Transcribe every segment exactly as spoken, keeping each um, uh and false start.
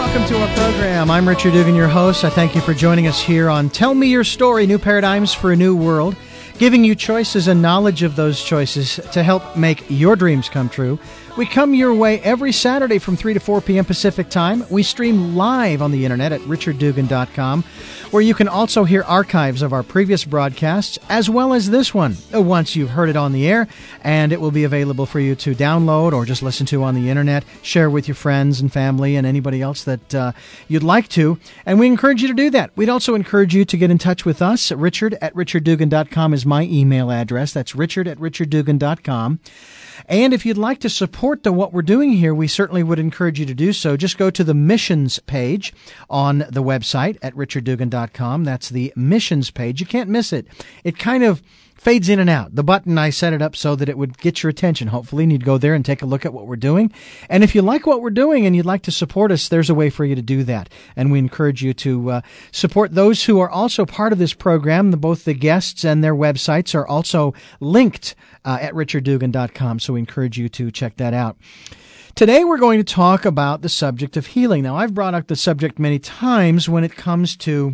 welcome to our program. I'm Richard Dugan, your host. I thank you for joining us here on Tell Me Your Story, New Paradigms for a New World, giving you choices and knowledge of those choices to help make your dreams come true. We come your way every Saturday from three to four p.m. Pacific Time. We stream live on the internet at richard dugan dot com, where you can also hear archives of our previous broadcasts, as well as this one, once you've heard it on the air, and it will be available for you to download or just listen to on the internet, share with your friends and family and anybody else that uh, you'd like to, and we encourage you to do that. We'd also encourage you to get in touch with us. Richard at richard dugan dot com is my email address. That's richard at richard dugan dot com. And if you'd like to support the, what we're doing here, we certainly would encourage you to do so. Just go to the missions page on the website at richard dugan dot com. That's the missions page. You can't miss it. It kind of fades in and out. The button, I set it up so that it would get your attention, hopefully, and you'd go there and take a look at what we're doing. And if you like what we're doing and you'd like to support us, there's a way for you to do that. And we encourage you to uh, support those who are also part of this program. The, both the guests and their websites are also linked uh, at richard dugan dot com, so we encourage you to check that out. Today we're going to talk about the subject of healing. Now, I've brought up the subject many times when it comes to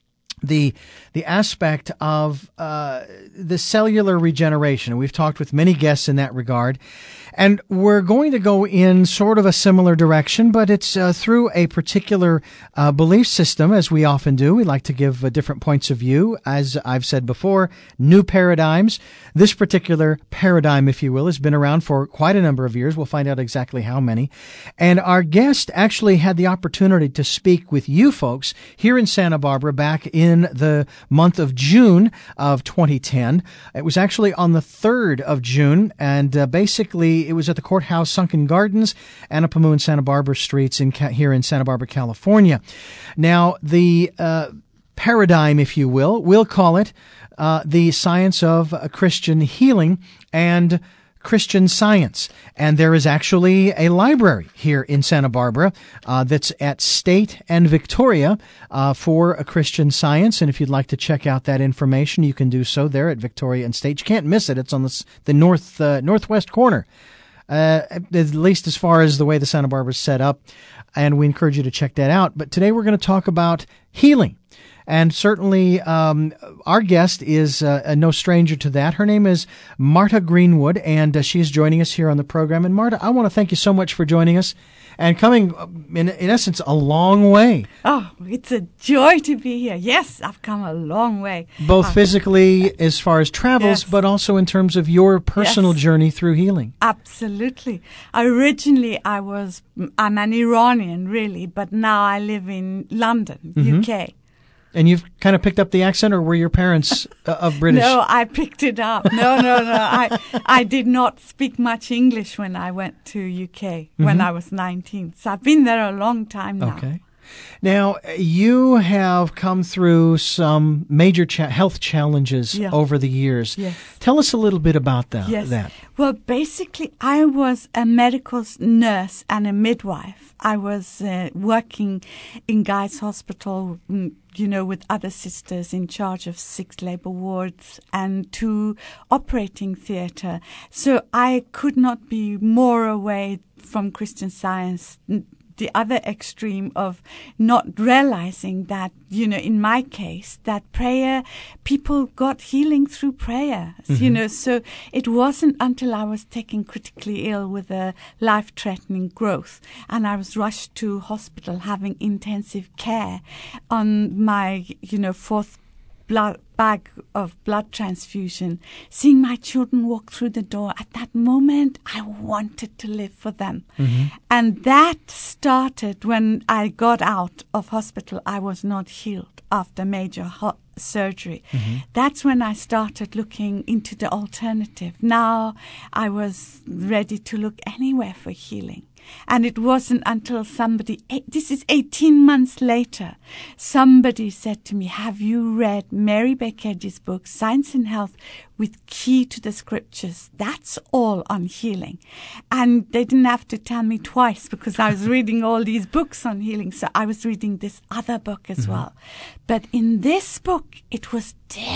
the the aspect of uh, the cellular regeneration. We've talked with many guests in that regard, and we're going to go in sort of a similar direction, but it's uh, through a particular uh, belief system, as we often do. We like to give uh, different points of view, as I've said before, new paradigms. This particular paradigm, if you will, has been around for quite a number of years. We'll find out exactly how many. And our guest actually had the opportunity to speak with you folks here in Santa Barbara back in the month of June of twenty ten. It was actually on the third of June, and uh, basically it was at the Courthouse Sunken Gardens, Anapamu and Santa Barbara Streets in here in Santa Barbara, California. Now, the uh, paradigm, if you will, we'll call it uh, the science of uh, Christian healing and Christian Science. And there is actually a library here in Santa Barbara uh, that's at State and Victoria uh, for a Christian Science. And if you'd like to check out that information, you can do so there at Victoria and State. You can't miss it. It's on the, the north uh, northwest corner, uh, at least as far as the way the Santa Barbara is set up. And we encourage you to check that out. But today we're going to talk about healing. And certainly um, our guest is uh, no stranger to that. Her name is Marta Greenwood, and uh, she is joining us here on the program. And Marta, I want to thank you so much for joining us and coming, in, in essence, a long way. Oh, it's a joy to be here. Yes, I've come a long way. Both uh, physically as far as travels, yes. but also in terms of your personal yes. journey through healing. Absolutely. Originally, I was, I'm an Iranian, really, but now I live in London, mm-hmm. U K. And you've kind of picked up the accent, or were your parents uh, of British? No, I picked it up. No, no, no. I I did not speak much English when I went to U K mm-hmm. when I was nineteen. So I've been there a long time now. Okay. Now, you have come through some major cha- health challenges yeah. over the years. Yes. Tell us a little bit about that. Yes. that. Well, basically, I was a medical nurse and a midwife. I was uh, working in Guy's Hospital, you know, with other sisters in charge of six labor wards and two operating theatre. So I could not be more away from Christian Science. The other extreme of not realizing that, you know, in my case, that prayer, people got healing through prayer, mm-hmm. you know, so it wasn't until I was taken critically ill with a life-threatening growth and I was rushed to hospital having intensive care on my, you know, fourth blood bag of blood transfusion, seeing my children walk through the door, at that moment, I wanted to live for them. Mm-hmm. And that started when I got out of hospital. I was not healed after major ho- surgery. Mm-hmm. That's when I started looking into the alternative. Now I was ready to look anywhere for healing. And it wasn't until somebody, this is eighteen months later, somebody said to me, have you read Mary Beckedge's book, Science and Health with Key to the Scriptures? That's all on healing. And they didn't have to tell me twice because I was reading all these books on healing. So I was reading this other book as mm-hmm. well. But in this book, it was different.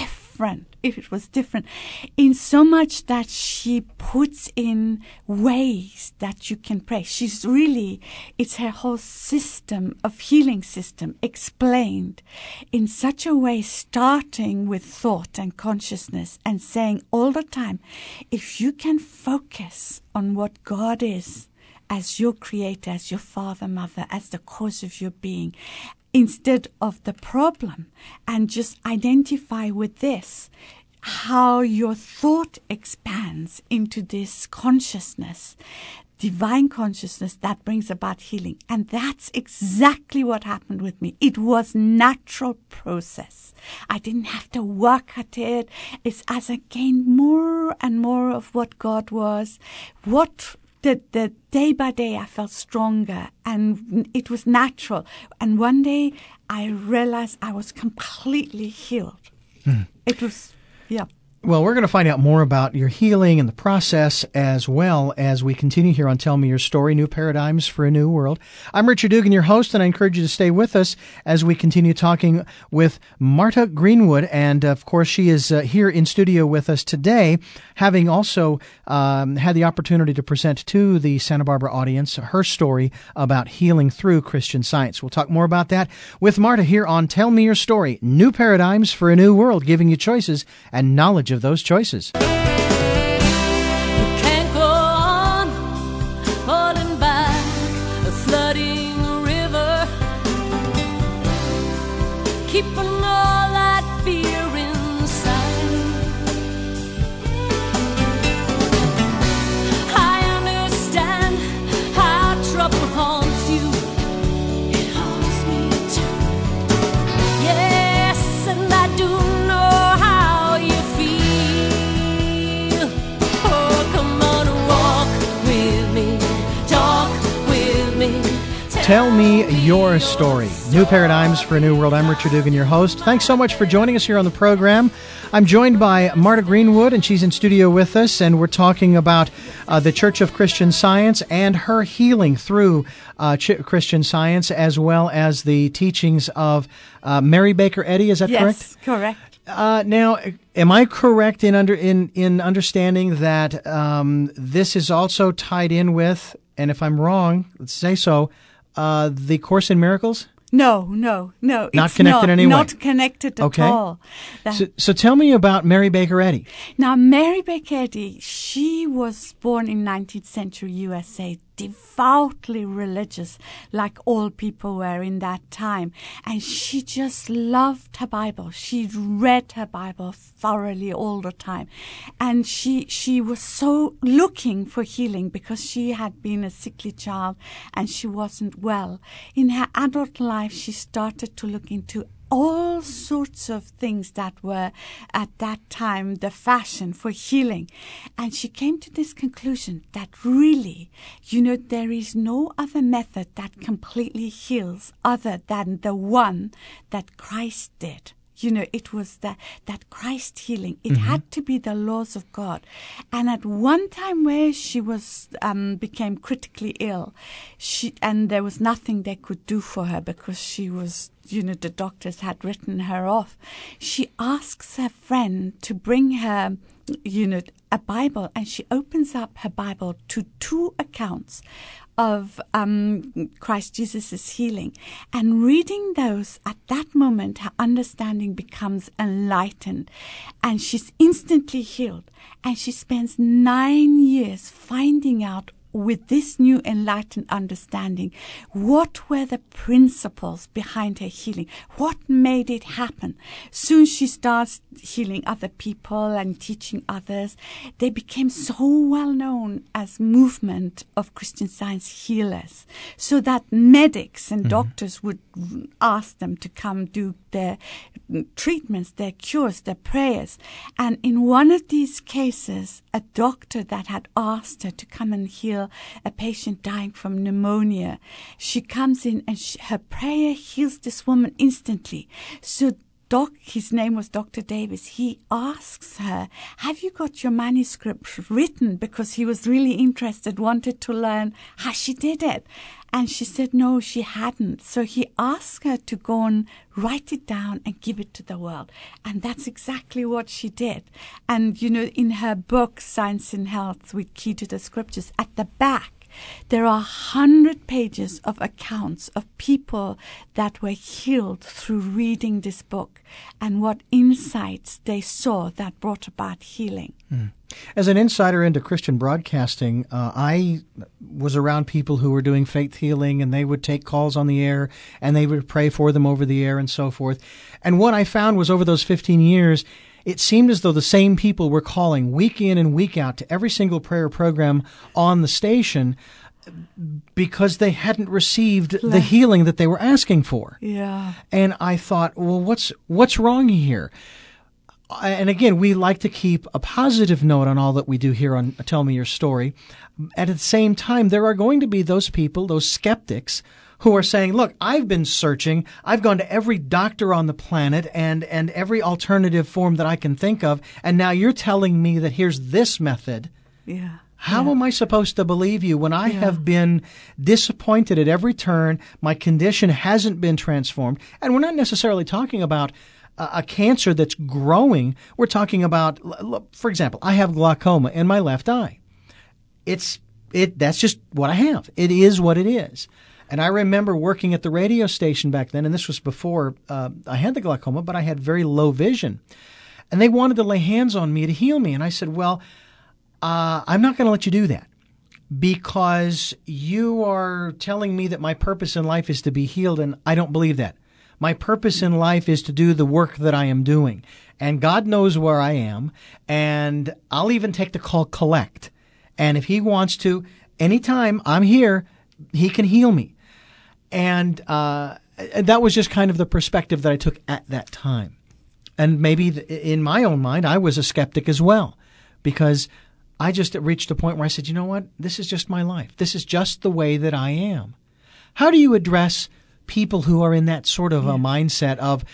different. It was different in so much that she puts in ways that you can pray. She's really, it's her whole system of healing system explained in such a way, starting with thought and consciousness and saying all the time, if you can focus on what God is as your creator, as your father, mother, as the cause of your being, instead of the problem, and just identify with this, how your thought expands into this consciousness, divine consciousness that brings about healing. And that's exactly what happened with me. It was natural process. I didn't have to work at it. It's as I gained more and more of what God was, what The, the day by day I felt stronger, and it was natural. And one day I realized I was completely healed. Hmm. It was, yeah. Well, we're going to find out more about your healing and the process as well as we continue here on Tell Me Your Story, New Paradigms for a New World. I'm Richard Dugan, your host, and I encourage you to stay with us as we continue talking with Marta Greenwood. And, of course, she is uh, here in studio with us today, having also um, had the opportunity to present to the Santa Barbara audience her story about healing through Christian Science. We'll talk more about that with Marta here on Tell Me Your Story, New Paradigms for a New World, giving you choices and knowledge of those choices. Can't go on falling back, a flooding river, keeping all that fear inside. I understand how trouble haunts you. It haunts me too. Yes, and I do know how you feel. Oh, come on, walk with me, talk with me. Tell Me Your Story, New Paradigms for a New World. I'm Richard Dugan, your host. Thanks so much for joining us here on the program. I'm joined by Marta Greenwood, and she's in studio with us, and we're talking about uh, the Church of Christian Science and her healing through uh, Ch- Christian Science, as well as the teachings of uh, Mary Baker Eddy. Is that yes, correct? Yes, correct. Uh, now, am I correct in under in, in understanding that um, this is also tied in with, and if I'm wrong, let's say so, uh, the Course in Miracles? No, no, no. Not it's connected not, in any way? Not connected at Okay. all. That- So, so tell me about Mary Baker Eddy. Now, Mary Baker Eddy, she was born in nineteenth century U S A, devoutly religious, like all people were in that time. And she just loved her Bible. She read her Bible thoroughly all the time. And she she was so looking for healing because she had been a sickly child and she wasn't well. In her adult life, she started to look into all sorts of things that were at that time the fashion for healing. And she came to this conclusion that really, you know, there is no other method that completely heals other than the one that Christ did. You know, it was that, that Christ healing. It mm-hmm. had to be the laws of God. And at one time where she was um, became critically ill, she and there was nothing they could do for her because she was, you know, the doctors had written her off. She asks her friend to bring her, you know, a Bible, and she opens up her Bible to two accounts of um, Christ Jesus' healing. And reading those, at that moment, her understanding becomes enlightened. And she's instantly healed. And she spends nine years finding out, with this new enlightened understanding, what were the principles behind her healing? What made it happen? Soon she starts healing other people and teaching others. They became so well known as movement of Christian Science healers, so that medics and mm-hmm. doctors would ask them to come do their treatments, their cures, their prayers. And in one of these cases, a doctor that had asked her to come and heal a patient dying from pneumonia, she comes in and she, her prayer heals this woman instantly. So doc, his name was Doctor Davis, he asks her, have you got your manuscript written? Because he was really interested, wanted to learn how she did it. And she said, no, she hadn't. So he asked her to go and write it down and give it to the world. And that's exactly what she did. And, you know, in her book, Science in Health with Key to the Scriptures, at the back, there are one hundred pages of accounts of people that were healed through reading this book and what insights they saw that brought about healing. Mm. As an insider into Christian broadcasting, uh, I was around people who were doing faith healing, and they would take calls on the air, and they would pray for them over the air and so forth. And what I found was over those fifteen years, it seemed as though the same people were calling week in and week out to every single prayer program on the station because they hadn't received the healing that they were asking for. Yeah. And I thought, well, what's what's wrong here? And again, we like to keep a positive note on all that we do here on Tell Me Your Story. At the same time, there are going to be those people, those skeptics, who are saying, look, I've been searching. I've gone to every doctor on the planet and, and every alternative form that I can think of, and now you're telling me that here's this method. Yeah. How yeah. am I supposed to believe you when I yeah. have been disappointed at every turn? My condition hasn't been transformed. And we're not necessarily talking about a cancer that's growing. We're talking about, for example, I have glaucoma in my left eye. It's it. That's just what I have. It is what it is. And I remember working at the radio station back then, and this was before uh, I had the glaucoma, but I had very low vision. And they wanted to lay hands on me to heal me. And I said, well, uh, I'm not going to let you do that because you are telling me that my purpose in life is to be healed, and I don't believe that. My purpose in life is to do the work that I am doing. And God knows where I am. And I'll even take the call collect. And if he wants to, anytime I'm here, he can heal me. And uh, that was just kind of the perspective that I took at that time. And maybe in my own mind, I was a skeptic as well. Because I just reached a point where I said, you know what? This is just my life. This is just the way that I am. How do you address people who are in that sort of yeah. a mindset of,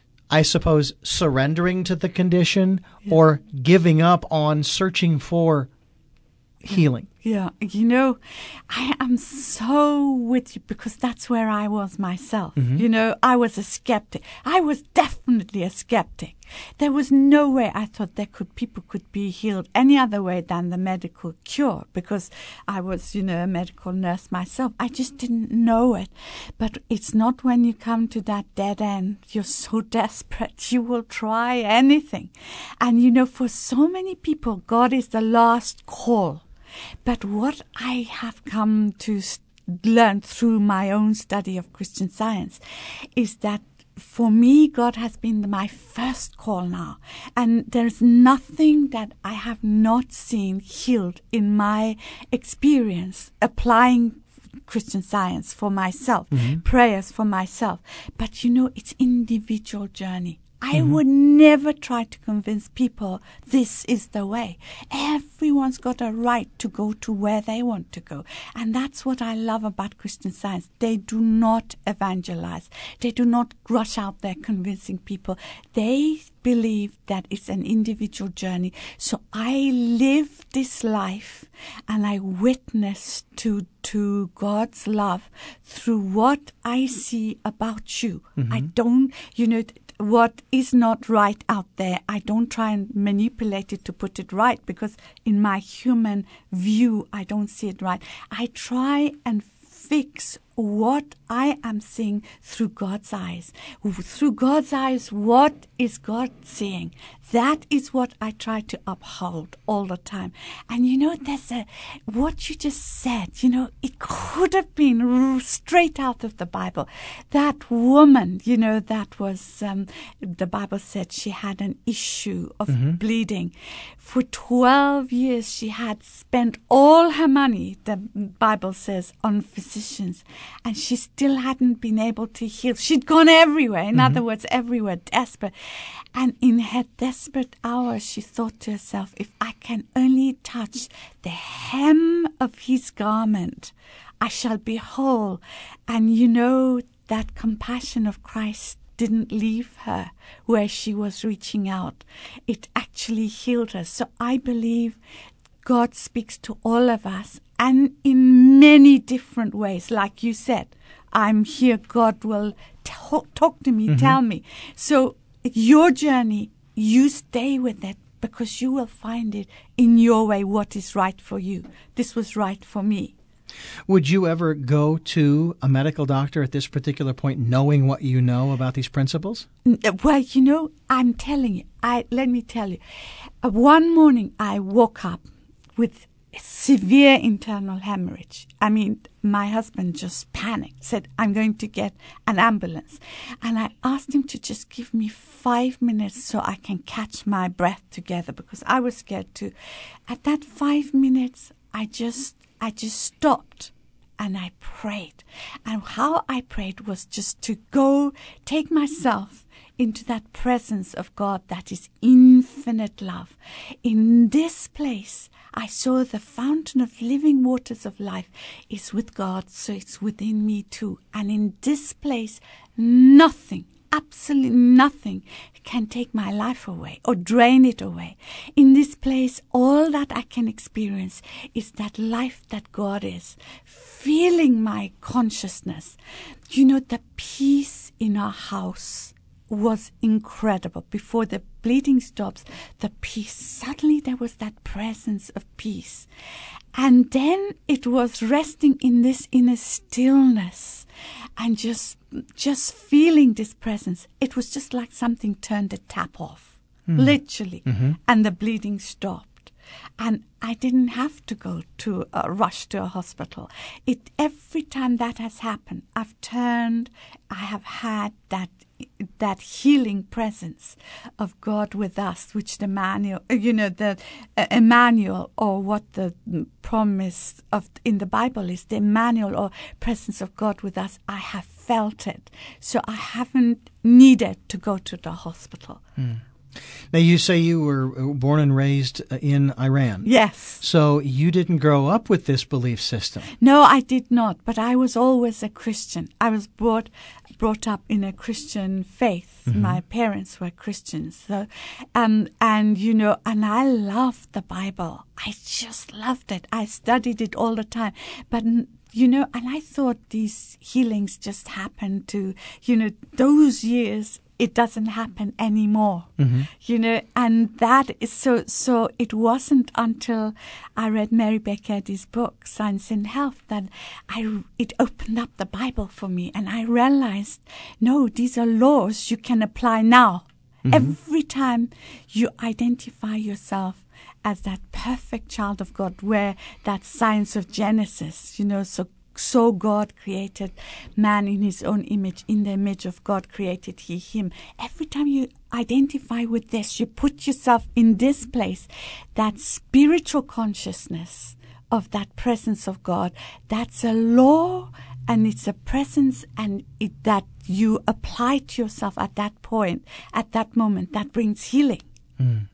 I suppose, surrendering to the condition yeah. or giving up on searching for healing? Yeah, you know, I am so with you because that's where I was myself. Mm-hmm. You know, I was a skeptic. I was definitely a skeptic. There was no way I thought there could people could be healed any other way than the medical cure because I was, you know, a medical nurse myself. I just didn't know it. But it's not when you come to that dead end, you're so desperate, you will try anything. And, you know, for so many people, God is the last call. But what I have come to learn through my own study of Christian Science is that for me, God has been my first call now. And there's nothing that I have not seen healed in my experience applying Christian Science for myself, mm-hmm. prayers for myself. But, you know, it's individual journey. I mm-hmm. would never try to convince people this is the way. Everyone's got a right to go to where they want to go. And that's what I love about Christian Science. They do not evangelize. They do not rush out there convincing people. They believe that it's an individual journey. So I live this life and I witness to to God's love through what I see about you. Mm-hmm. I don't, you know, what is not right out there, I don't try and manipulate it to put it right because in my human view, I don't see it right. I try and fix what I am seeing through God's eyes. Through God's eyes, what is God seeing? That is what I try to uphold all the time. And you know, there's a, what you just said, you know, it could have been straight out of the Bible. That woman, you know, that was, um, the Bible said she had an issue of mm-hmm. bleeding. For twelve years, she had spent all her money, the Bible says, on physicians. And she still hadn't been able to heal. She'd gone everywhere. In mm-hmm. other words, everywhere, desperate. And in her desperate hour, she thought to herself, if I can only touch the hem of his garment, I shall be whole. And you know, that compassion of Christ didn't leave her where she was reaching out. It actually healed her. So I believe God speaks to all of us, and in many different ways. Like you said, I'm here, God will talk, talk to me, mm-hmm. tell me. So your journey, you stay with it, because you will find it in your way what is right for you. This was right for me. Would you ever go to a medical doctor at this particular point knowing what you know about these principles? Well, you know, I'm telling you, I let me tell you. Uh, one morning I woke up with severe internal hemorrhage. I mean, my husband just panicked, said, I'm going to get an ambulance. And I asked him to just give me five minutes so I can catch my breath together, because I was scared too. At that five minutes, I just, I just stopped and I prayed. And how I prayed was just to go take myself into that presence of God that is infinite love. In this place, I saw the fountain of living waters of life is with God, so it's within me too. And in this place, nothing, absolutely nothing can take my life away or drain it away. In this place, all that I can experience is that life that God is, feeling my consciousness. You know, the peace in our house was incredible. Before the bleeding stops, the peace, suddenly there was that presence of peace. And then it was resting in this inner stillness and just just feeling this presence. It was just like something turned the tap off, mm. literally, mm-hmm. and the bleeding stopped. And I didn't have to go to uh, rush to a hospital. It every time that has happened, I've turned, I have had that that healing presence of God with us, which the manual, you know, the uh, Emmanuel, or what the promise of in the Bible is, the Emmanuel or presence of God with us. I have felt it, so I haven't needed to go to the hospital. Mm. Now, you say you were born and raised in Iran. Yes. So you didn't grow up with this belief system. No, I did not, but I was always a Christian. I was brought brought up in a Christian faith. Mm-hmm. My parents were Christians. So, um, and, you know, and I loved the Bible. I just loved it. I studied it all the time. But you know, and I thought these healings just happened to, you know, those years. It doesn't happen anymore, mm-hmm. you know, and that is so, so it wasn't until I read Mary Baker Eddy's book, Science in Health, that I, it opened up the Bible for me, and I realized, no, these are laws you can apply now. Mm-hmm. Every time you identify yourself as that perfect child of God, where that science of Genesis, you know, so So God created man in his own image. In the image of God created he him. Every time you identify with this, you put yourself in this place, that spiritual consciousness of that presence of God. That's a law, and it's a presence, and it, that you apply to yourself at that point, at that moment. That brings healing. Mm.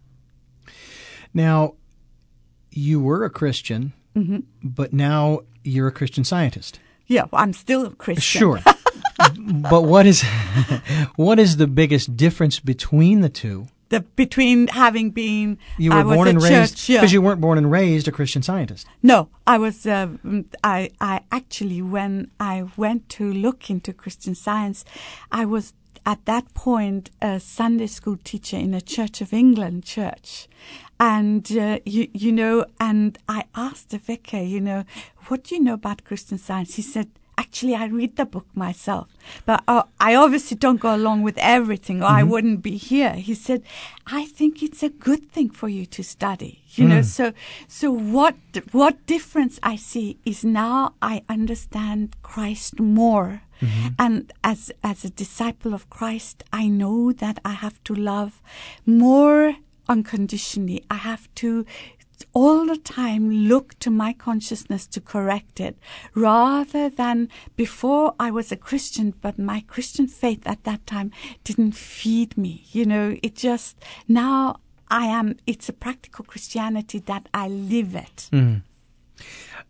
Now, you were a Christian, mm-hmm. but now you're a Christian Scientist. Yeah, well, I'm still a Christian. Sure. But what is what is the biggest difference between the two? The between having been you were I was born and church, raised because yeah. you weren't born and raised a Christian Scientist. No, I was. Uh, I I actually when I went to look into Christian Science, I was at that point a Sunday school teacher in a Church of England church. And, uh, you, you know, and I asked the vicar, you know, what do you know about Christian Science? He said, actually, I read the book myself, but uh, I obviously don't go along with everything, or mm-hmm. I wouldn't be here. He said, I think it's a good thing for you to study, you mm. know. So, so what, what difference I see is now I understand Christ more. Mm-hmm. And as, as a disciple of Christ, I know that I have to love more unconditionally. I have to all the time look to my consciousness to correct it, rather than before I was a Christian, but my Christian faith at that time didn't feed me. You know, it just, now I am, it's a practical Christianity that I live it. Mm.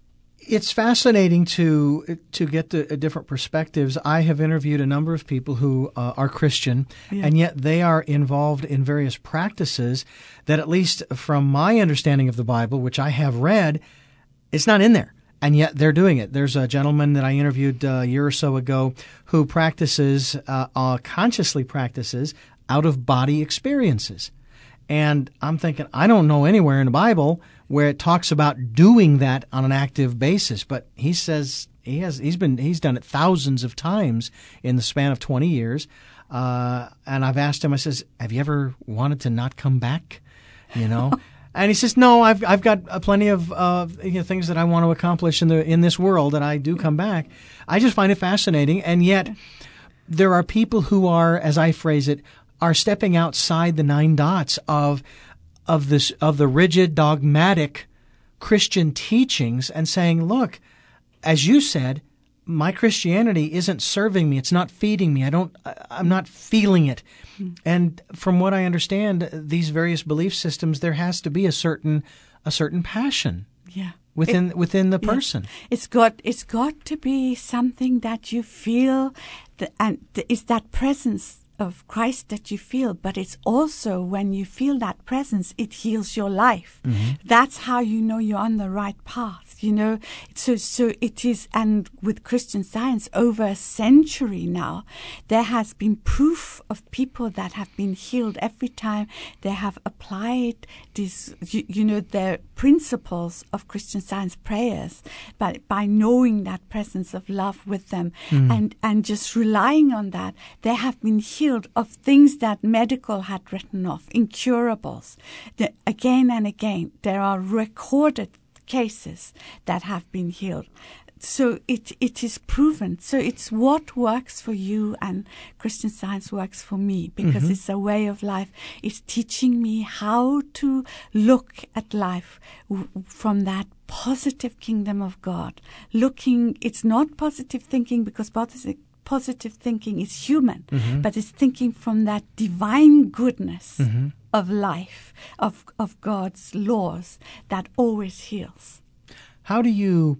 It's fascinating to to get the uh, different perspectives. I have interviewed a number of people who uh, are Christian, Yeah. and yet they are involved in various practices that, at least from my understanding of the Bible, which I have read, it's not in there. And yet they're doing it. There's a gentleman that I interviewed uh, a year or so ago who practices, uh, uh, consciously practices, out-of-body experiences. And I'm thinking, I don't know anywhere in the Bible where it talks about doing that on an active basis. But he says he has, he's been, he's done it thousands of times in the span of twenty years. Uh, and I've asked him, I says, have you ever wanted to not come back? You know? And he says, "No, I've I've got uh, plenty of uh, you know, things that I want to accomplish in the in this world, and I do come back." I just find it fascinating, and yet there are people who are, as I phrase it, are stepping outside the nine dots of of this of the rigid, dogmatic Christian teachings, and saying, "Look, as you said, my Christianity isn't serving me. It's not feeding me. I don't. I'm not feeling it." And from what I understand, these various belief systems, there has to be a certain a certain passion Yeah. within It- within the yeah. person. It's got it's got to be something that you feel, that, and th- it's that presence of Christ that you feel. But it's also when you feel that presence, it heals your life. That's how you know you're on the right path. You know, so so it is. And with Christian Science, over a century now, there has been proof of people that have been healed every time they have applied these, you, you know, the principles of Christian Science prayers, but by knowing that presence of love with them, and and just relying on that, they have been healed of things that medical had written off, incurables. The, again and again, there are recorded cases that have been healed. So it it is proven. So it's what works for you, and Christian Science works for me, because it's a way of life. It's teaching me how to look at life w- from that positive kingdom of God. Looking, it's not positive thinking, because positive positive thinking is human, but it's thinking from that divine goodness of life, of of God's laws that always heals. How do you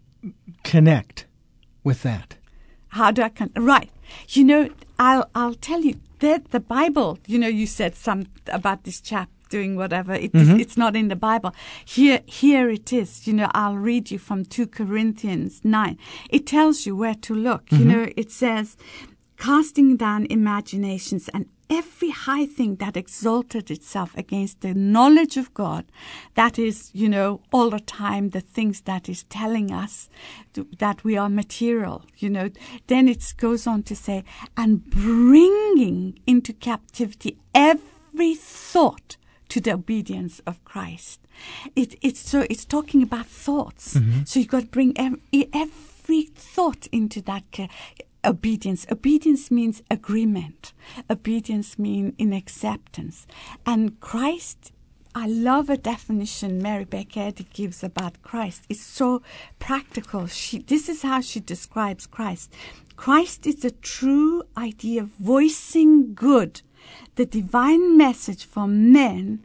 connect with that? How do I con- right? You know, I'll I'll tell you that the Bible. You know, you said some about this chap doing whatever. It is, it's not in the Bible. Here, here it is. You know, I'll read you from two Corinthians nine. It tells you where to look. You know, it says, casting down imaginations and every high thing that exalted itself against the knowledge of God. That is, you know, all the time the things that is telling us to, that we are material, you know. Then it goes on to say, and bringing into captivity every thought to the obedience of Christ. It, it's so it's talking about thoughts. So you've got to bring every, every thought into that ca- obedience. Obedience means agreement. Obedience means in acceptance. And Christ, I love a definition Mary Baker Eddy gives about Christ. It's so practical. She, this is how she describes Christ. Christ is the true idea of voicing good, the divine message from men,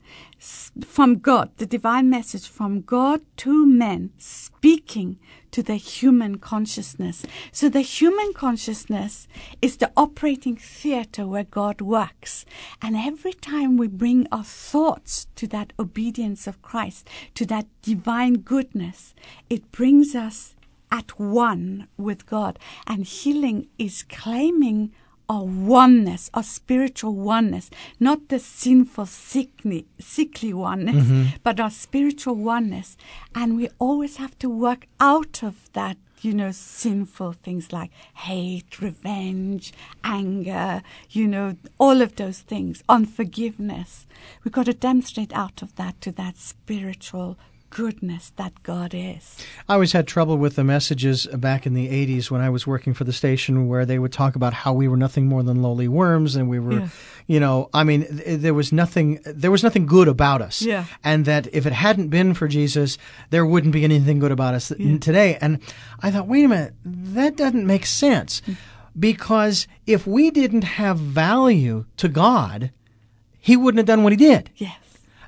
from God, the divine message from God to men, speaking to the human consciousness. So the human consciousness is the operating theater where God works. And every time we bring our thoughts to that obedience of Christ, to that divine goodness, it brings us at one with God. And healing is claiming our oneness, our spiritual oneness, not the sinful, sickly, sickly oneness, but our spiritual oneness. And we always have to work out of that, you know, sinful things like hate, revenge, anger, you know, all of those things, unforgiveness. We've got to demonstrate out of that to that spiritual goodness that God is. I always had trouble with the messages back in the eighties when I was working for the station, where they would talk about how we were nothing more than lowly worms, and we were, Yeah. you know, I mean, th- there was nothing, there was nothing good about us. Yeah. And that if it hadn't been for Jesus, there wouldn't be anything good about us Yeah. today. And I thought, wait a minute, that doesn't make sense. Because if we didn't have value to God, He wouldn't have done what He did. Yes.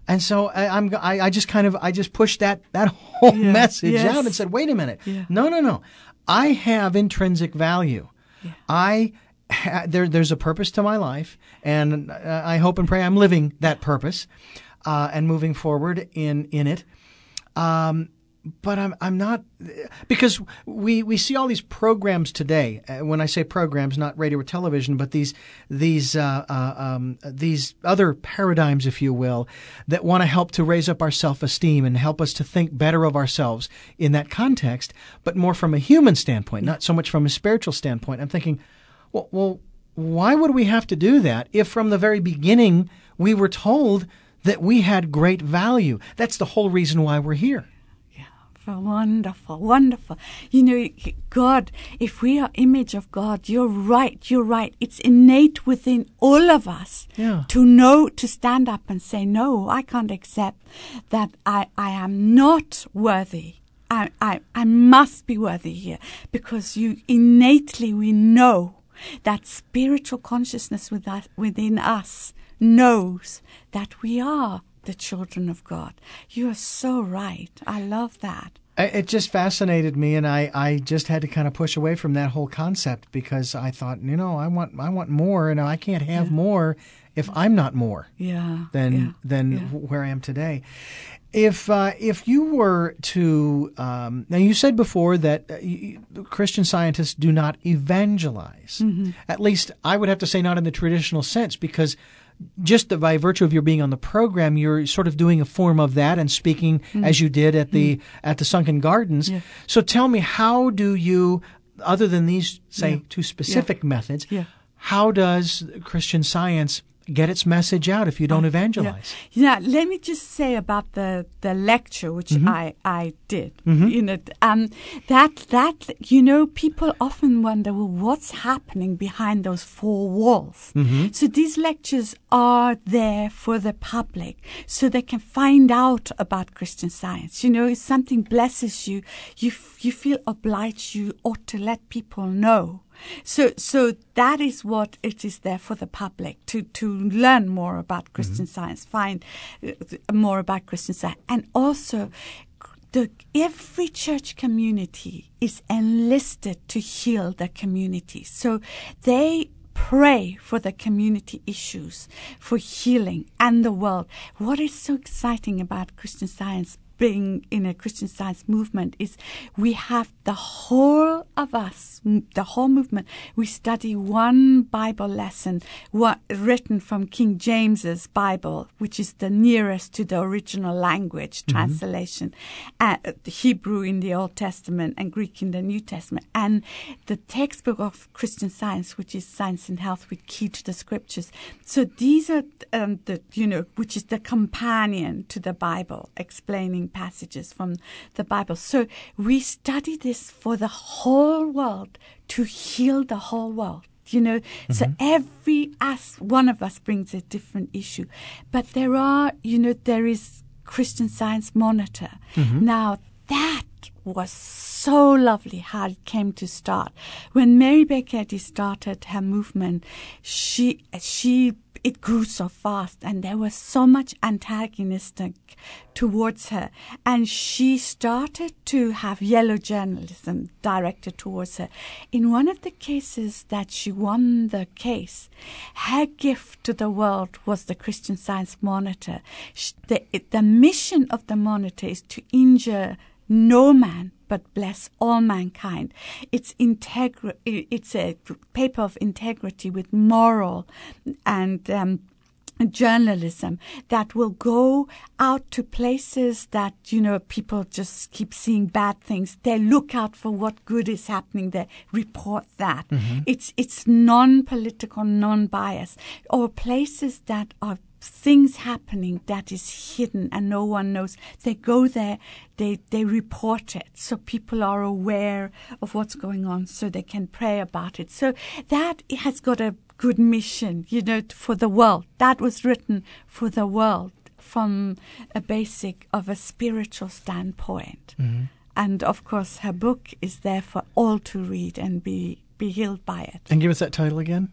And so I, I'm I, I just kind of I just pushed that that whole Yeah. message Yes. out and said, wait a minute, Yeah. no, no, no, I have intrinsic value. Yeah. I ha- there there's a purpose to my life, and uh, I hope and pray I'm living that purpose uh, and moving forward in in it. Um, but I'm I'm not, because we, we see all these programs today. Uh, when I say programs, not radio or television, but these these uh, uh, um, these other paradigms, if you will, that want to help to raise up our self-esteem and help us to think better of ourselves in that context, but more from a human standpoint, not so much from a spiritual standpoint. I'm thinking, well, well, why would we have to do that if from the very beginning we were told that we had great value? That's the whole reason why we're here. Wonderful, wonderful. You know, God, if we are image of God, you're right, you're right. It's innate within all of us Yeah. to know, to stand up and say, no, I can't accept that I, I am not worthy. I, I, I must be worthy here, because you innately, we know that spiritual consciousness with us, within us knows that we are the children of God. You are so right. I love that. I- It just fascinated me, and I, I just had to kind of push away from that whole concept, because I thought, you know, I want I want more, and I can't have more if I'm not more Yeah. than yeah, than yeah. where I am today. If uh, if you were to um, now, you said before that uh, you, Christian Scientists do not evangelize. Mm-hmm. At least I would have to say not in the traditional sense, because just the, by virtue of your being on the program, you're sort of doing a form of that and speaking as you did at the at the Sunken Gardens. Yeah. So tell me, how do you, other than these, say, Yeah. two specific methods, Yeah. how does Christian Science get its message out if you don't evangelize? Yeah, let me just say about the, the lecture which Mm-hmm. I, I did. You know, um, that that you know, people often wonder, well, what's happening behind those four walls? Mm-hmm. So these lectures are there for the public, so they can find out about Christian Science. You know, if something blesses you, you f- you feel obliged. You ought to let people know. So, so that is what it is there for the public to, to learn more about Christian Science, find uh, more about Christian Science, and also the every church community is enlisted to heal the community. So they pray for the community issues, for healing and the world. What is so exciting about Christian Science being in a Christian Science movement is we have the whole of us, m- the whole movement. We study one Bible lesson what, written from King James's Bible, which is the nearest to the original language translation, uh, Hebrew in the Old Testament and Greek in the New Testament, and the textbook of Christian Science, which is Science and Health with Key to the Scriptures. So these are um, the, you know, which is the companion to the Bible, explaining passages from the Bible. So we study this for the whole world, to heal the whole world. You know, so every us, one of us brings a different issue. But there are, you know, there is Christian Science Monitor. Now that was so lovely how it came to start. When Mary Baker Eddy started her movement, she she it grew so fast, and there was so much antagonistic towards her, and she started to have yellow journalism directed towards her. In one of the cases that she won the case, her gift to the world was the Christian Science Monitor. Sh- The, it, the mission of the Monitor is to injure no man but bless all mankind. It's integri- It's a paper of integrity with moral and um, journalism that will go out to places that, you know, people just keep seeing bad things. They look out for what good is happening. They report that. It's it's non-political, non-biased, or places that are things happening that is hidden and no one knows. They go there, they they report it, so people are aware of what's going on, so they can pray about it. So that has got a good mission, you know, for the world. That was written for the world from a basic of a spiritual standpoint. And of course, her book is there for all to read and be be healed by it. And give us that title again.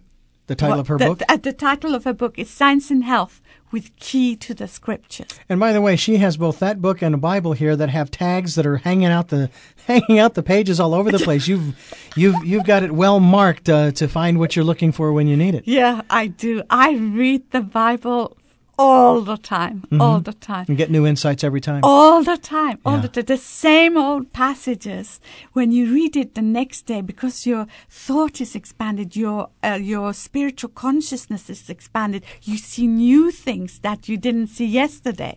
The title What- of her the, book? The, the title of her book is Science and Health with Key to the Scriptures. And by the way, she has both that book and a Bible here that have tags that are hanging out the hanging out the pages all over the place. You've you've you've got it well marked uh, to find what you're looking for when you need it. Yeah, I do. I read the Bible all the time, Mm-hmm. all the time. You get new insights every time. All the time, all Yeah. the time. The same old passages. When you read it the next day, because your thought is expanded, your uh, your spiritual consciousness is expanded, you see new things that you didn't see yesterday.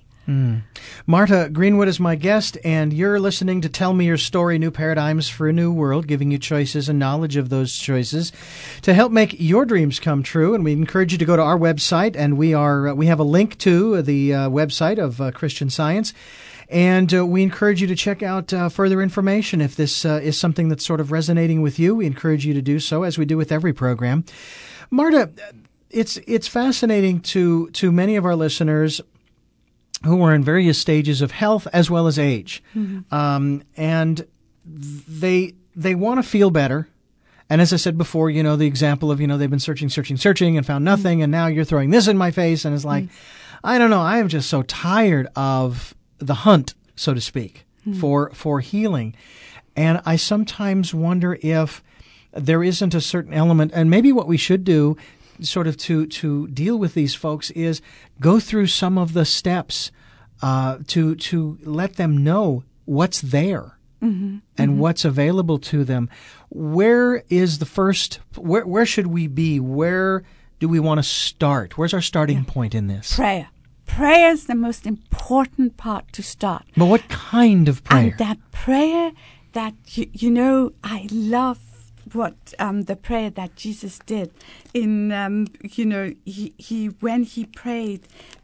Marta Greenwood is my guest, and you're listening to Tell Me Your Story, New Paradigms for a New World, giving you choices and knowledge of those choices to help make your dreams come true. And we encourage you to go to our website, and we are uh, we have a link to the uh, website of uh, Christian Science. And uh, we encourage you to check out uh, further information if this uh, is something that's sort of resonating with you. We encourage you to do so, as we do with every program. Marta, it's it's fascinating to to many of our listeners who are in various stages of health as well as age. Mm-hmm. Um, and they they want to feel better. And as I said before, you know, the example of, you know, they've been searching, searching, searching and found nothing, mm-hmm. and now you're throwing this in my face, and it's like, mm-hmm. I don't know, I am just so tired of the hunt, so to speak, mm-hmm. for for healing. And I sometimes wonder if there isn't a certain element, and maybe what we should do sort of to, to deal with these folks is go through some of the steps uh, to to let them know what's there mm-hmm. and mm-hmm. what's available to them. Where is the first, where where should we be? Where do we want to start? Where's our starting yeah. point in this? Prayer. Prayer is the most important part to start. But what kind of prayer? And that prayer that, you, you know, I love what um, the prayer that Jesus did in, um, you know, he, he when he prayed,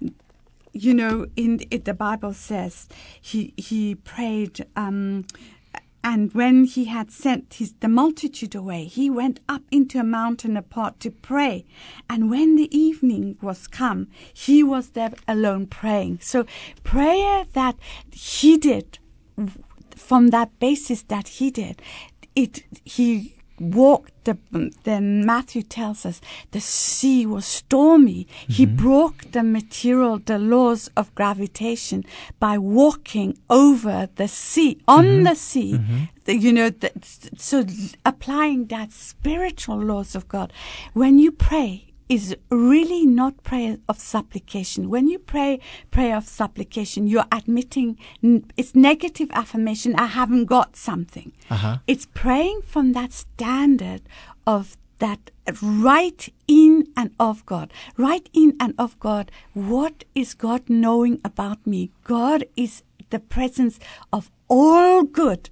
you know, in it, the Bible says he he prayed, um, and when he had sent his the multitude away, he went up into a mountain apart to pray. And when the evening was come, he was there alone praying. So prayer that he did, from that basis that he did, it he. walked, the, then Matthew tells us the sea was stormy. Mm-hmm. He broke the material, the laws of gravitation by walking over the sea, on mm-hmm. the sea. Mm-hmm. The, you know, the, so applying that spiritual laws of God. When you pray, is really not prayer of supplication. When you pray prayer of supplication, you're admitting n- it's negative affirmation. I haven't got something. Uh-huh. It's praying from that standard of that right in and of God. Right in and of God. What is God knowing about me? God is the presence of all good,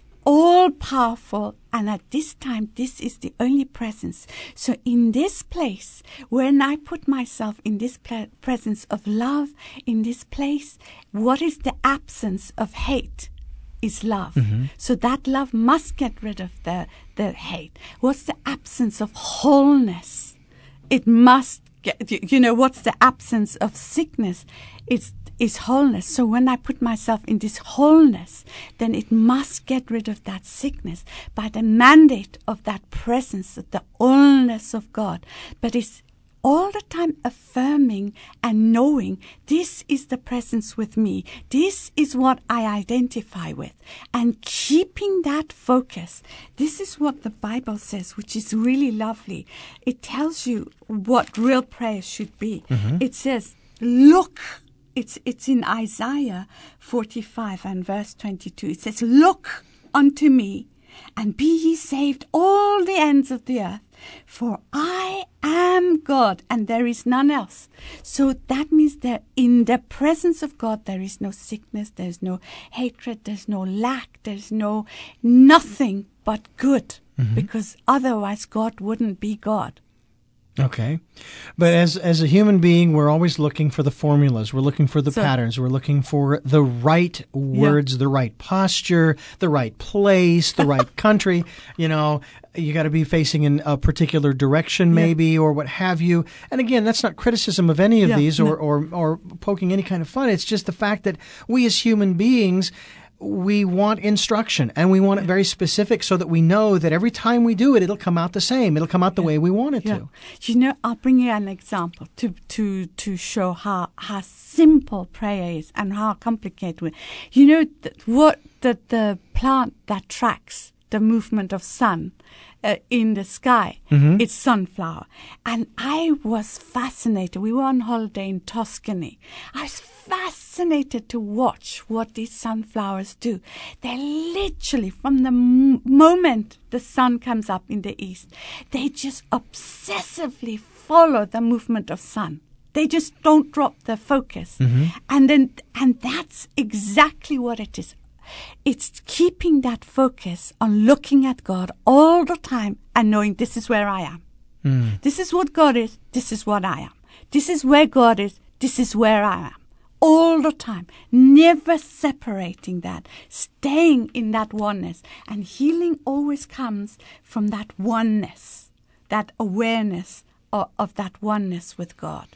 all powerful, and at this time, this is the only presence. So in this place, when I put myself in this pl- presence of love, in this place, what is the absence of hate? Is love. Mm-hmm. So that love must get rid of the, the hate. What's the absence of wholeness? It must get, you know, what's the absence of sickness? It's is wholeness. So when I put myself in this wholeness, then it must get rid of that sickness by the mandate of that presence, of the allness of God. But it's all the time affirming and knowing this is the presence with me. This is what I identify with. And keeping that focus. This is what the Bible says, which is really lovely. It tells you what real prayer should be. Mm-hmm. It says, look. It's it's in Isaiah forty-five and verse twenty-two. It says, look unto me, and be ye saved all the ends of the earth, for I am God, and there is none else. So that means that in the presence of God, there is no sickness, there's no hatred, there's no lack, there's no nothing but good, mm-hmm. because otherwise God wouldn't be God. Okay. But as as a human being, we're always looking for the formulas. We're looking for the so, patterns. We're looking for the right words, yeah. the right posture, the right place, the right country. You know, you got to be facing in a particular direction maybe yeah. or what have you. And again, that's not criticism of any of yeah, these or, no. or, or poking any kind of fun. It's just the fact that we as human beings, we want instruction, and we want it very specific so that we know that every time we do it, it'll come out the same. It'll come out the way we want it Yeah. to. You know, I'll bring you an example to to to show how how simple prayer is and how complicated it is. You know, th- what the, the plant that tracks the movement of sun uh, in the sky, Mm-hmm. it's sunflower. And I was fascinated. We were on holiday in Tuscany. I was fascinated to watch what these sunflowers do. They literally, from the m- moment the sun comes up in the east, they just obsessively follow the movement of sun. They just don't drop their focus. Mm-hmm. And then, and that's exactly what it is. It's keeping that focus on looking at God all the time and knowing this is where I am. Mm. This is what God is. This is what I am. This is where God is. This is where I am. All the time. Never separating that. Staying in that oneness. And healing always comes from that oneness. That awareness of, of that oneness with God.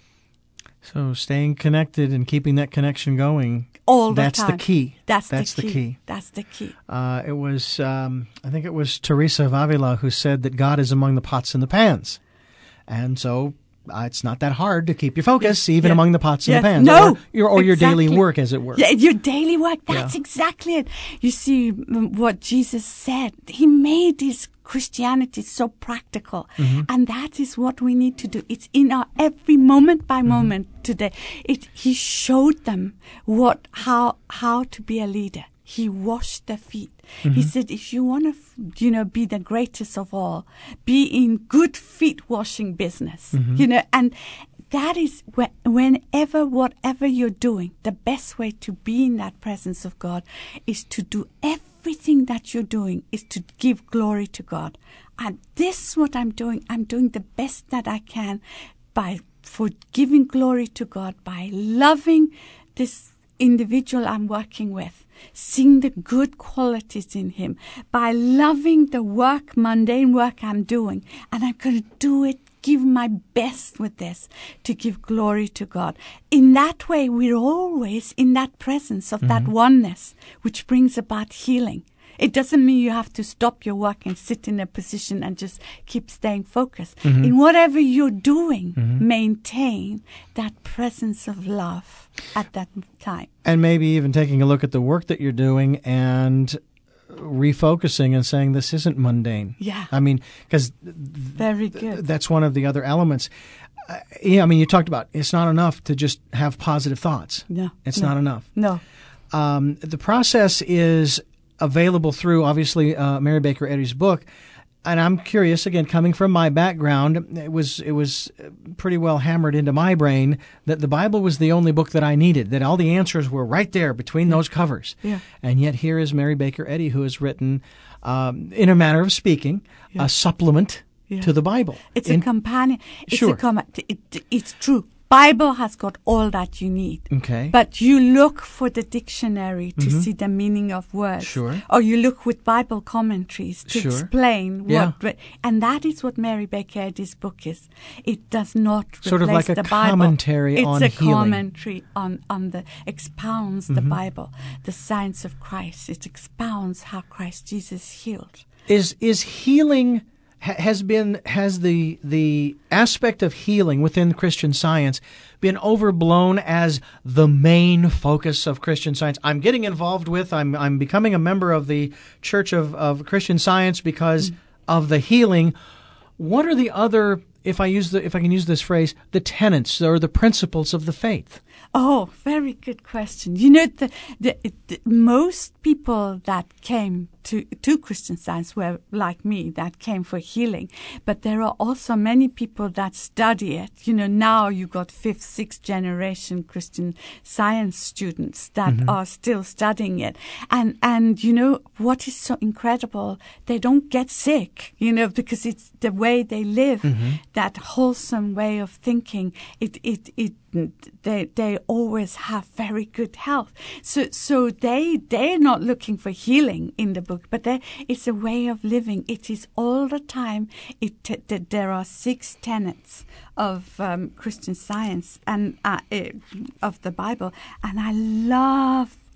So staying connected and keeping that connection going, All the that's time. the key. That's, That's the, the key. key. That's the key. Uh, it was, um, I think it was Teresa of Avila who said that God is among the pots and the pans. And so uh, it's not that hard to keep your focus, Yeah, even yeah. among the pots Yes. and the pans. No, Or your, or your daily exactly. work, as it were. Yeah, your daily work. That's Yeah. exactly it. You see mm, what Jesus said. He made his Christianity so practical. Mm-hmm. And that is what we need to do. It's in our every moment by moment today. It, he showed them what, how, how to be a leader. He washed their feet. He said, if you want to, you know, be the greatest of all, be in good feet washing business, you know, and that is whe- whenever, whatever you're doing, the best way to be in that presence of God is to do everything that you're doing is to give glory to God. And this is what I'm doing. I'm doing the best that I can by, for giving glory to God, by loving this individual I'm working with, seeing the good qualities in him, by loving the work, mundane work I'm doing, and I'm going to do it, give my best with this to give glory to God. In that way, we're always in that presence of that oneness, which brings about healing. It doesn't mean you have to stop your work and sit in a position and just keep staying focused. Mm-hmm. In whatever you're doing, Mm-hmm. maintain that presence of love at that time. And maybe even taking a look at the work that you're doing and refocusing and saying this isn't mundane. Yeah. I mean, because Very good. that's one of the other elements. Uh, yeah, I mean, you talked about it's not enough to just have positive thoughts. No. It's no, not enough. No. Um, the process is available through, obviously, uh, Mary Baker Eddy's book. And I'm curious, again, coming from my background, it was it was pretty well hammered into my brain that the Bible was the only book that I needed, that all the answers were right there between those covers. Yeah. And yet here is Mary Baker Eddy, who has written, um, in a manner of speaking, Yeah. a supplement Yeah. to the Bible. It's In- a companion. It's Sure. a com- it, it's true. Bible has got all that you need. Okay. But you look for the dictionary to Mhm. see the meaning of words. Sure. Or you look with Bible commentaries to Sure. explain Yeah. what. And that is what Mary Baker Eddy's book is. It does not replace Sort of like a the Bible. commentary it's on a healing. commentary on, on the, expounds the Mhm. Bible, the science of Christ. It expounds how Christ Jesus healed. Is is healing ha- has been has the the aspect of healing within Christian Science been overblown as the main focus of Christian Science? I'm getting involved with. I'm I'm becoming a member of the Church of, of Christian Science because of the healing. What are the other, if I use the if I can use this phrase, the tenets or the principles of the faith? Oh, very good question. You know, the, the, the most people that came to to Christian Science were like me, that came for healing. But there are also many people that study it. You know, now you got fifth, sixth generation Christian Science students that Mm-hmm. are still studying it. And and you know what is so incredible? They don't get sick. You know, because it's the way they live, Mm-hmm. that wholesome way of thinking. It it it. They they always have very good health. So so they they're not looking for healing in the book, but they, it's a way of living. It is all the time. It t- t- there are six tenets of um, Christian Science and uh, uh, of the Bible, and I love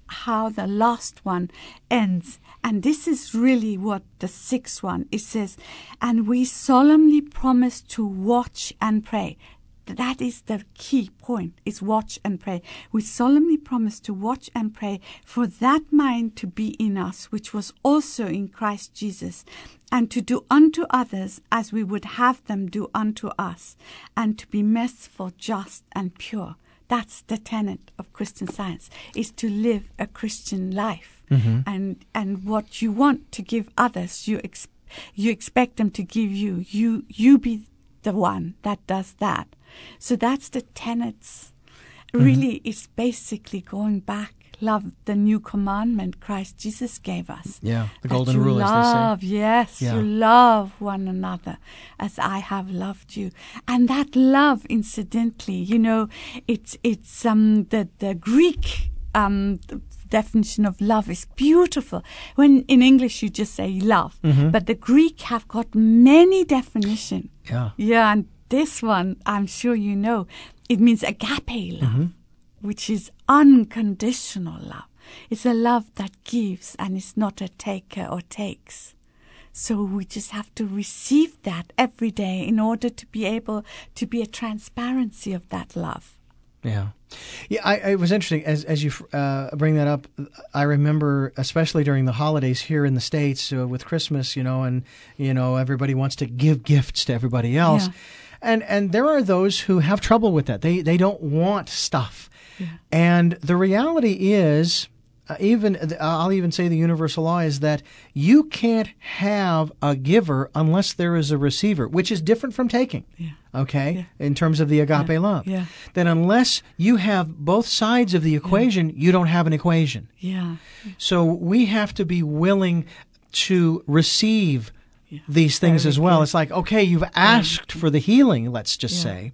how the last one ends. And this is really what the sixth one, it says, and we solemnly promise to watch and pray. That is the key point, is watch and pray. We solemnly promise to watch and pray for that mind to be in us, which was also in Christ Jesus, and to do unto others as we would have them do unto us, and to be merciful, just, and pure. That's the tenet of Christian Science, is to live a Christian life. Mm-hmm. And and what you want to give others, you ex- you expect them to give you. You you be the one that does that. So that's the tenets. Mm-hmm. Really, it's basically going back. Love the new commandment Christ Jesus gave us. Yeah, the that golden you rule, love, as they say. Yes, yeah. you love one another as I have loved you. And that love, incidentally, you know, it's it's um the the Greek um the definition of love is beautiful. When in English you just say love, mm-hmm. but the Greek have got many definitions. Yeah, yeah, and this one I'm sure you know. It means agape love. Mm-hmm. Which is unconditional love. It's a love that gives and is not a taker or takes. So we just have to receive that every day in order to be able to be a transparency of that love. Yeah. Yeah, I, it was interesting. As as you uh, bring that up, I remember, especially during the holidays here in the States uh, with Christmas, you know, and, you know, everybody wants to give gifts to everybody else. Yeah. And and there are those who have trouble with that. They, they don't want stuff. Yeah. And the reality is, uh, even uh, I'll even say the universal law is that you can't have a giver unless there is a receiver, which is different from taking. Yeah. Okay, yeah. In terms of the agape yeah. love. Yeah. Then unless you have both sides of the equation, yeah. you don't have an equation. Yeah. So we have to be willing to receive yeah. these things Very as well. Good. It's like, okay, you've asked yeah. for the healing, let's just yeah. say.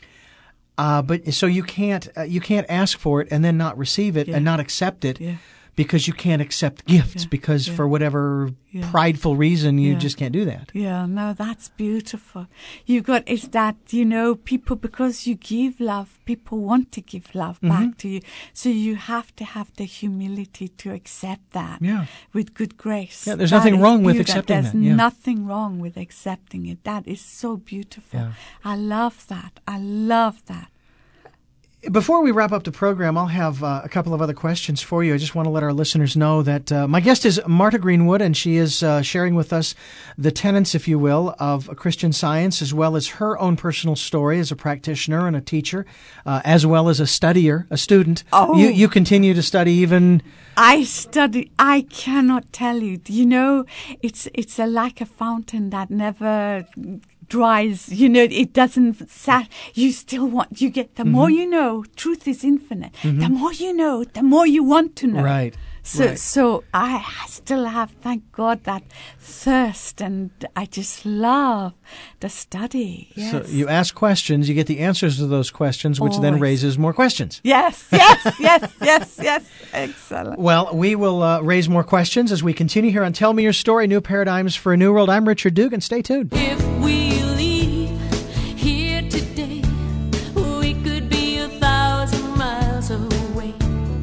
Uh, but so you can't uh, you can't ask for it and then not receive it yeah. and not accept it yeah. because you can't accept gifts yeah. because yeah. for whatever yeah. prideful reason you yeah. just can't do that. Yeah, no, that's beautiful. You got is that you know people, because you give love, people want to give love mm-hmm. back to you. So you have to have the humility to accept that yeah. with good grace. Yeah, there's that nothing wrong with beautiful. accepting there's that. There's yeah. yeah. nothing wrong with accepting it. That is so beautiful. Yeah. I love that. I love that. Before we wrap up the program, I'll have uh, a couple of other questions for you. I just want to let our listeners know that uh, my guest is Marta Greenwood, and she is uh, sharing with us the tenets, if you will, of Christian Science, as well as her own personal story as a practitioner and a teacher, uh, as well as a studier, a student. Oh. You, you continue to study even... I study, I cannot tell you. You know, it's it's a, like a fountain that never... dries, you know, it doesn't sat. You still want, you get, the mm-hmm. more you know, truth is infinite. Mm-hmm. The more you know, the more you want to know. Right. So, right. so I still have, thank God, that thirst, and I just love the study. Yes. So you ask questions, you get the answers to those questions, which Always. then raises more questions. Yes, yes, yes, yes, yes. Excellent. Well, we will uh, raise more questions as we continue here on Tell Me Your Story, New Paradigms for a New World. I'm Richard Dugan. Stay tuned. If we leave here today, we could be a thousand miles away.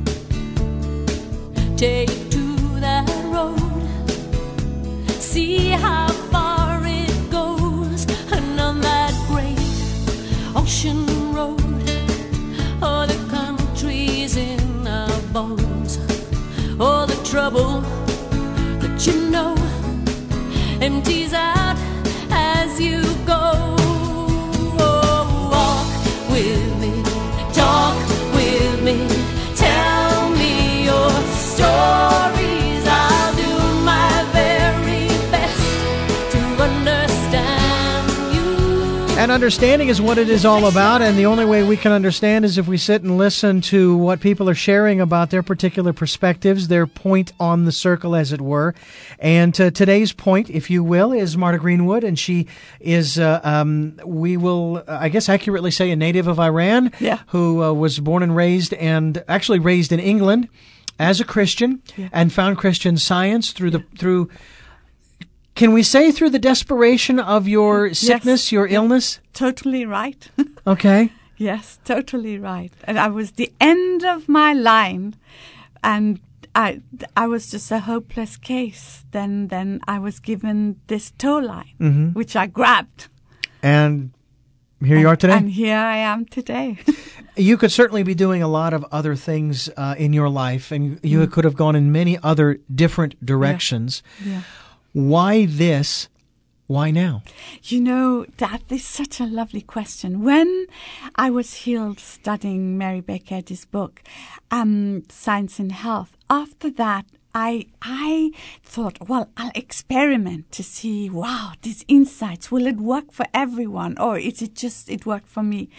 Take to that road, see how far it goes, and on that great ocean road, all the countries in our bones, all the trouble that you know empties out as you go. Oh, walk with me, talk with me, tell me your stories. I'll do my very best to understand you. And understanding is what it is all about, and the only way we can understand is if we sit and listen to what people are sharing about their particular perspectives, their point on the circle, as it were. And uh, today's point, if you will, is Marta Greenwood, and she is, uh, um, we will, uh, I guess accurately say, a native of Iran, yeah. who uh, was born and raised, and actually raised in England as a Christian, yeah. and found Christian Science through the through. Can we say through the desperation of your sickness, yes. your illness? Totally right. Okay. Yes, totally right. And I was the end of my line and I I was just a hopeless case. Then then I was given this tow line, Mm-hmm. which I grabbed. And here you are today? And here I am today. You could certainly be doing a lot of other things uh, in your life, and you could have gone in many other different directions. Yeah. Why this? Why now? You know, that is such a lovely question. When I was healed studying Mary Baker Eddy's book, um, Science in Health, after that, I I thought, well, I'll experiment to see, wow, these insights, will it work for everyone, or is it just, it worked for me?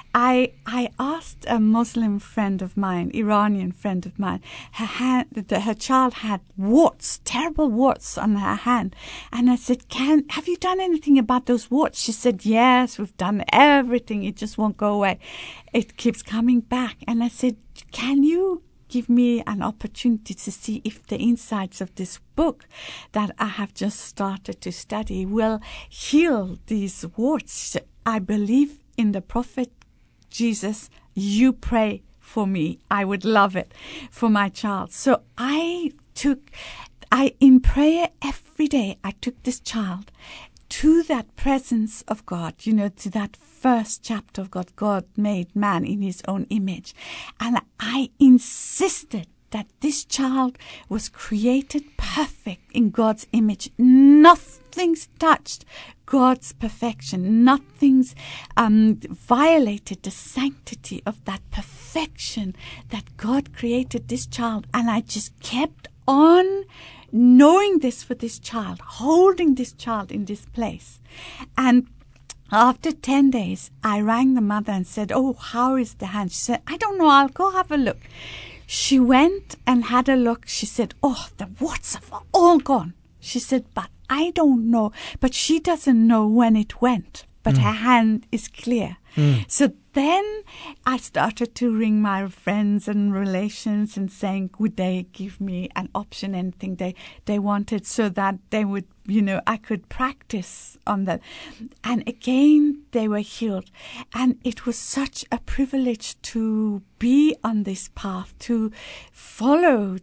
I I asked a Muslim friend of mine, Iranian friend of mine, her hand, the, her child had warts, terrible warts on her hand, and I said, "Can have you done anything about those warts?" She said, "Yes, we've done everything. It just won't go away. It keeps coming back." And I said, "Can you give me an opportunity to see if the insights of this book that I have just started to study will heal these warts? I believe in the prophet Jesus. You pray for me. I would love it for my child." So I took, I in prayer every day, I took this child to that presence of God, you know, to that first chapter of God. God made man in his own image. And I insisted that this child was created perfect in God's image. Nothing's touched God's perfection. Nothing's um, violated the sanctity of that perfection that God created this child. And I just kept on knowing this for this child, holding this child in this place. And after ten days, I rang the mother and said, "Oh, how is the hand?" She said, "I don't know, I'll go have a look." She went and had a look. She said, "Oh, the warts are all gone." She said, "But I don't know." But she doesn't know when it went. But mm. her hand is clear. Mm. So then I started to ring my friends and relations and saying, would they give me an option, anything they, they wanted, so that they would, you know, I could practice on that. And again, they were healed. And it was such a privilege to be on this path, to follow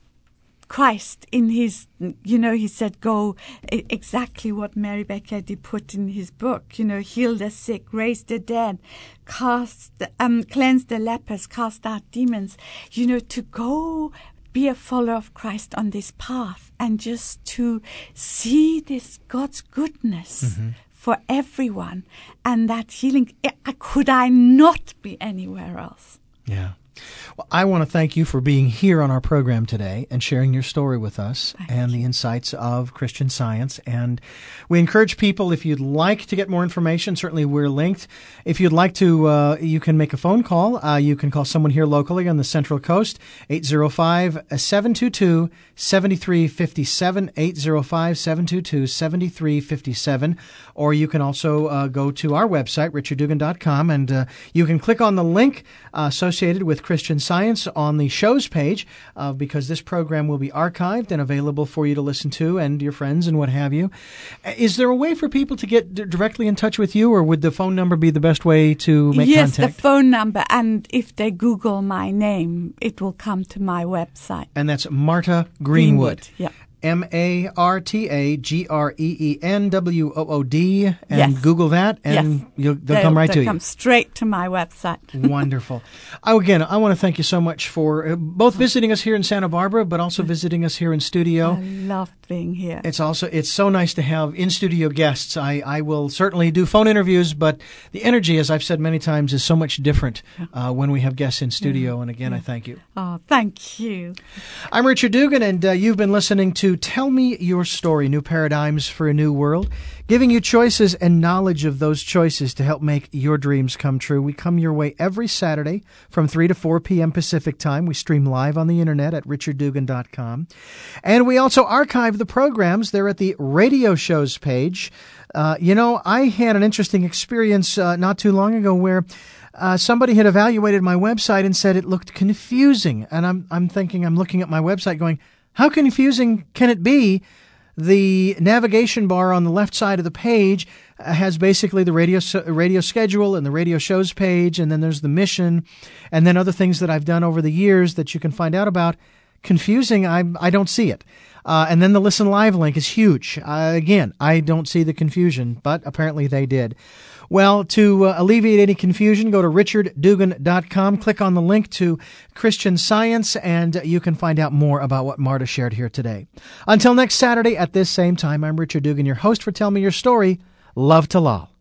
Christ in his, you know, he said, go exactly what Mary Baker Eddy put in his book, you know, heal the sick, raise the dead, cast, um, cleanse the lepers, cast out demons, you know, to go be a follower of Christ on this path and just to see this God's goodness mm-hmm. for everyone and that healing. Could I not be anywhere else? Yeah. Well, I want to thank you for being here on our program today and sharing your story with us thank and you. The insights of Christian Science. And we encourage people, if you'd like to get more information, certainly we're linked. If you'd like to, uh, you can make a phone call. Uh, you can call someone here locally on the Central Coast, eight zero five, seven two two, seven three five seven, eight zero five, seven two two, seven three five seven. Or you can also uh, go to our website, richard dugan dot com, and uh, you can click on the link uh, associated with Christian Science on the shows page, uh, because this program will be archived and available for you to listen to and your friends and what have you. Is there a way for people to get d- directly in touch with you, or would the phone number be the best way to make yes, contact? Yes, the phone number, and if they Google my name, it will come to my website. And that's Marta Greenwood. Greenwood, yeah. M A R T A G R E E N W O O D, and yes. Google that, and yes. you'll, they'll, they'll come right they'll to you. come straight to my website. Wonderful. Oh, again, I want to thank you so much for uh, both visiting us here in Santa Barbara, but also visiting us here in studio. I loved being here. It's also it's so nice to have in-studio guests. I, I will certainly do phone interviews, but the energy, as I've said many times, is so much different uh, when we have guests in studio, yeah. and again, yeah. I thank you. Oh, thank you. I'm Richard Dugan, and uh, you've been listening to Tell Me Your Story, New Paradigms for a New World, giving you choices and knowledge of those choices to help make your dreams come true. We come your way every Saturday from three to four p.m. Pacific Time. We stream live on the internet at richard dugan dot com. And we also archive the programs. They're at the radio shows page. Uh, you know, I had an interesting experience uh, not too long ago where Uh, somebody had evaluated my website and said it looked confusing. And I'm I'm thinking, I'm looking at my website going, how confusing can it be? The navigation bar on the left side of the page has basically the radio radio schedule and the radio shows page, and then there's the mission, and then other things that I've done over the years that you can find out about. Confusing, I I don't see it. Uh, and then the Listen Live link is huge. Uh, again, I don't see the confusion, but apparently they did. Well, to uh, alleviate any confusion, go to richard dugan dot com, click on the link to Christian Science, and you can find out more about what Marta shared here today. Until next Saturday at this same time, I'm Richard Dugan, your host for Tell Me Your Story. Love to Lal.